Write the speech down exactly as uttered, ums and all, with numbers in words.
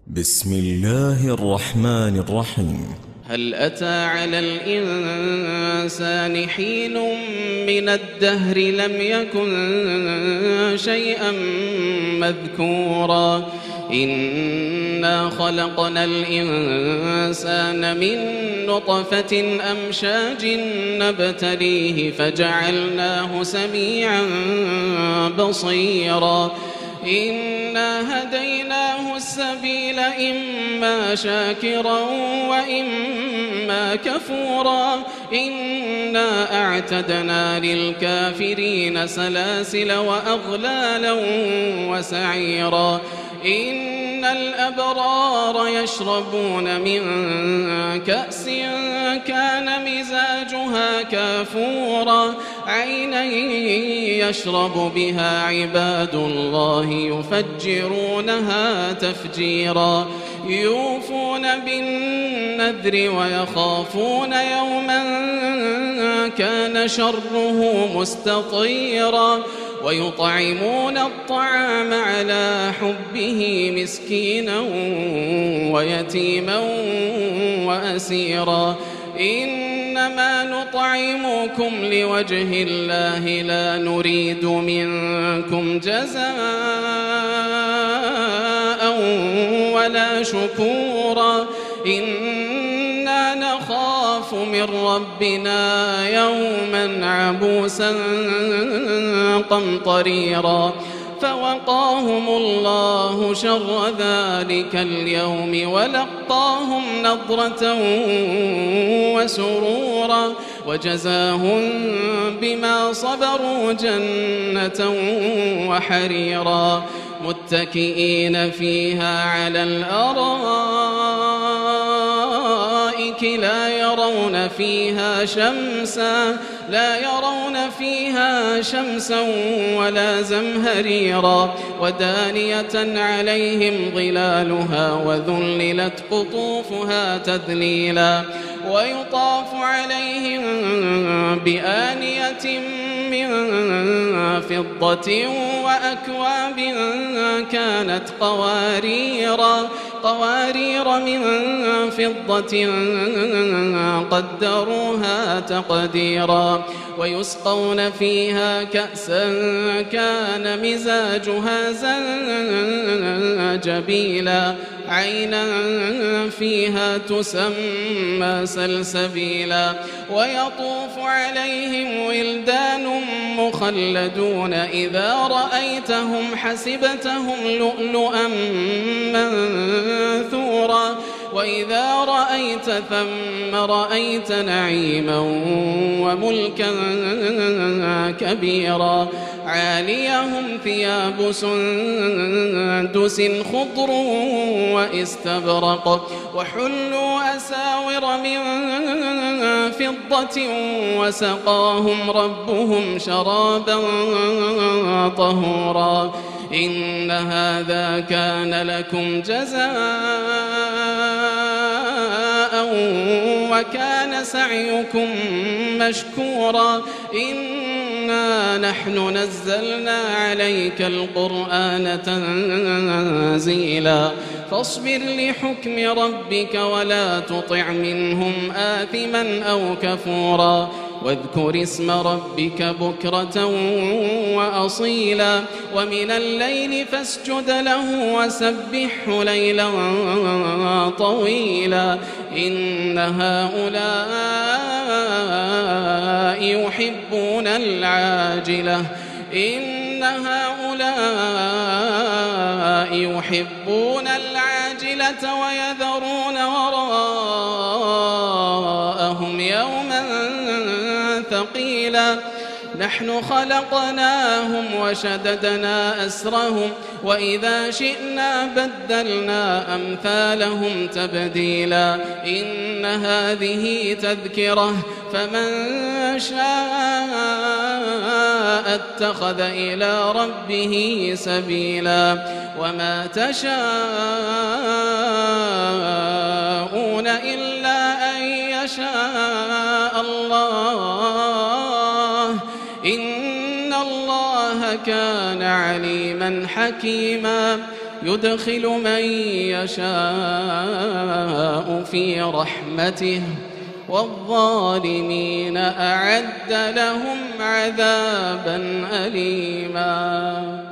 بسم الله الرحمن الرحيم. هل أتى على الإنسان حين من الدهر لم يكن شيئا مذكورا إنا خلقنا الإنسان من نطفة أمشاج نبتليه فجعلناه سميعا بصيرا إنا هديناه السبيل إما شاكرا وإما كفورا إنا أعتدنا للكافرين سلاسل وأغلالا وسعيرا إن الأبرار يشربون من كأس كان مزاجها كافورا عينا يشرب بها عباد الله يفجرونها تفجيرا يوفون بالنذر ويخافون يوما كان شره مستطيرا ويطعمون الطعام على حبه مسكينا ويتيما وأسيرا إنما نطعمكم لوجه الله لا نريد منكم جزاء ولا شكورا إنا نخاف من ربنا يوما عبوسا قمطريرا فوقاهم الله شر ذلك اليوم ولقاهم نضرة وسرورا وجزاهم بما صبروا جنة وحريرا متكئين فيها على الأرائك لا يرون فيها شمسا لا يرون فيها شمسا ولا زمهريرا ودانية عليهم ظلالها وذللت قطوفها تذليلا ويطاف عليهم بآنية من فضة وأكواب كانت قواريرا قوارير من فضة قدروها تقديرا ويسقون فيها كأسا كان مزاجها زنجبيلا عينا فيها تسمى سلسبيلا ويطوف عليهم ولدان مخلدون إذا رأيتهم حسبتهم لؤلؤا منثورا وإذا رأيت ثم رأيت نعيما وملكا كبيرا عاليهم ثياب سندس خضر واستبرق وحلوا أساور من فضة وسقاهم ربهم شرابا طهورا إن هذا كان لكم جزاء وكان سعيكم مشكورا إنا نحن نزلنا عليك القرآن تنزيلا فاصبر لحكم ربك ولا تطع منهم آثما أو كفورا واذكر اسم ربك بكرة وأصيلا ومن الليل فاسجد له وسبحه ليلا طويلا إن هؤلاء يحبون العاجلة إن هؤلاء يحبون العاجلة ويذرون وراءهم يوما ثقيلا نحن خلقناهم وشددنا أسرهم وإذا شئنا بدلنا أمثالهم تبديلا إن هذه تذكرة فمن شاء اتخذ إلى ربه سبيلا وما تشاءون إلا أن يشاء الله إن الله كان عليما حكيما يدخل من يشاء في رحمته والظالمين أعد لهم عذابا أليما.